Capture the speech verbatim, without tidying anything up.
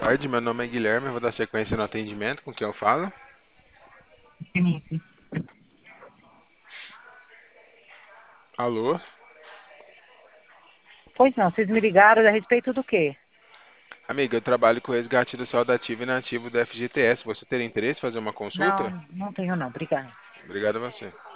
tarde, meu nome é Guilherme, eu vou dar sequência no atendimento com quem eu falo. Felipe. Alô? Pois não, vocês me ligaram a respeito do quê? Amiga, eu trabalho com o resgate do saldo ativo e inativo do F G T S. Você teria interesse em fazer uma Não, consulta? não tenho não, obrigada. Obrigado a você.